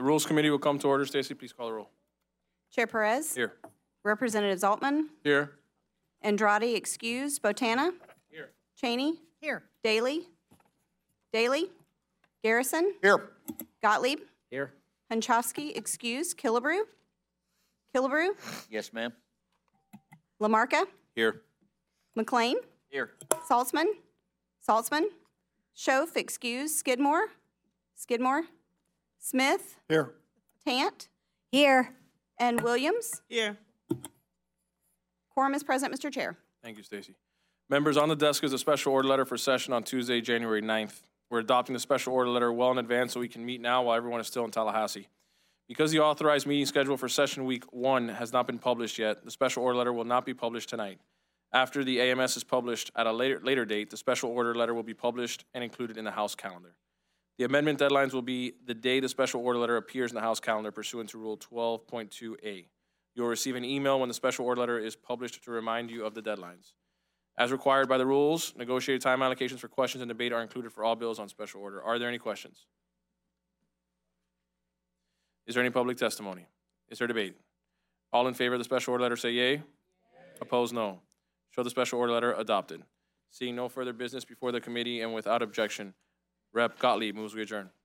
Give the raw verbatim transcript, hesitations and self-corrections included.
The Rules Committee will come to order. Stacy, please call the roll. Chair Perez. Here. Representatives Altman. Here. Andrade excused. Botana. Here. Cheney. Here. Daly. Daly. Garrison. Here. Gottlieb. Here. Hunchowski excused. Killebrew. Killebrew. Yes, ma'am. Lamarca. Here. McLean. Here. Saltzman. Saltzman. Schoaf excused. Skidmore. Skidmore. Smith. Here. Tant. Here. And Williams. Here. Quorum is present, Mister Chair. Thank you, Stacy. Members, on the desk is a special order letter for session on Tuesday, January ninth. We're adopting the special order letter well in advance so we can meet now while everyone is still in Tallahassee. Because the authorized meeting schedule for session week one has not been published yet, the special order letter will not be published tonight. After the A M S is published at a later, later date, the special order letter will be published and included in the House calendar. The amendment deadlines will be the day the special order letter appears in the House calendar pursuant to Rule twelve point two A. You'll receive an email when the special order letter is published to remind you of the deadlines. As required by the rules, negotiated time allocations for questions and debate are included for all bills on special order. Are there any questions? Is there any public testimony? Is there debate? All in favor of the special order letter say yea. Yay. Opposed, no. Show the special order letter adopted. Seeing no further business before the committee and without objection, Representative Gottlieb moves we adjourn.